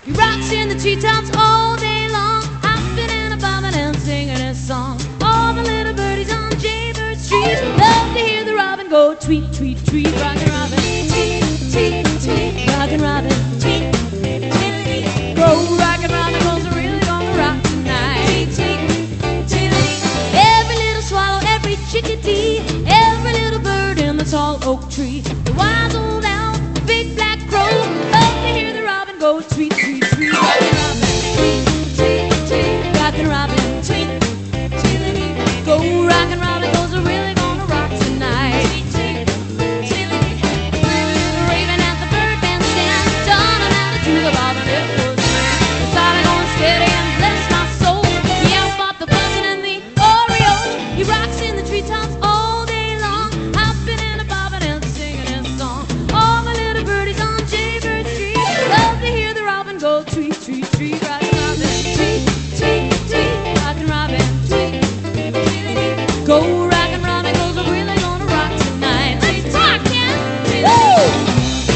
He rocks in the treetops all day long, hopping and a bobbing and singing his song. All the little birdies on Jaybird Street love to hear the robin go tweet, tweet, tweet. Rockin' Robin, tweet, tweet, tweet. Rockin' Robin, tweet, tweet, tweet. Go rockin' Robin, 'cause we're really gonna rock tonight. Tweet, tweet, tweet. Every little swallow, every chickadee, every little bird in the tall oak tree, the wise old owl, the big black crow, love to hear the robin go tweet, tweet, tweet. Rockin' Robin, tweet, tweet, tweet. Rockin' Robin, tweet, tweet. Go rockin' Robin, 'cause we're really gonna rock tonight. Tweet, tweet, tweet. Raven at the bird bandstand, Donna and to the robin, it was grand. I started going steady and bless my soul. He outfought the buzzing and the Oriole. He rocks in the treetops all day long, hopping and a bobbing and singing his song. All the little birdies on Jaybird Street love to hear the robin go tweet, tweet, tweet. Rockin' Robin, tweet, tweet, tweet. Rockin' Robin, tweet, tweet. Go rockin' Robin, 'cause we're really gonna rock tonight. Let's talk, Ken. Woo!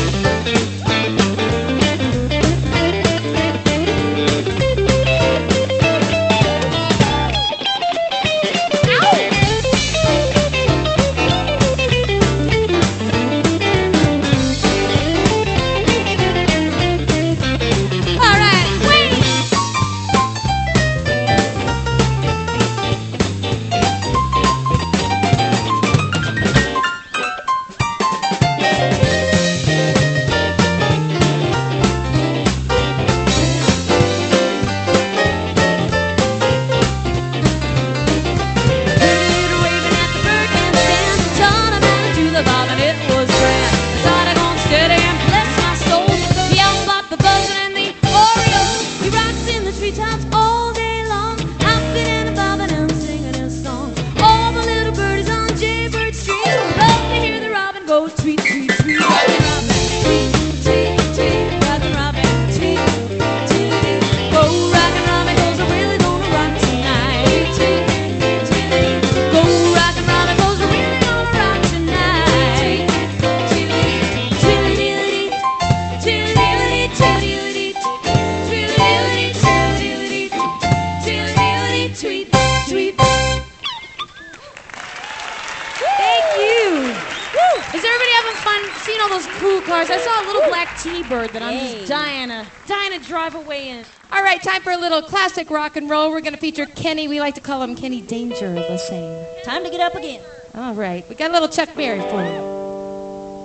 Is everybody having fun seeing all those cool cars? I saw a little black T-Bird that I'm just dying to drive away in. All right, time for a little classic rock and roll. We're going to feature Kenny. We like to call him Kenny Danger the same. Time to get up again. All right, we got a little Chuck Berry for you.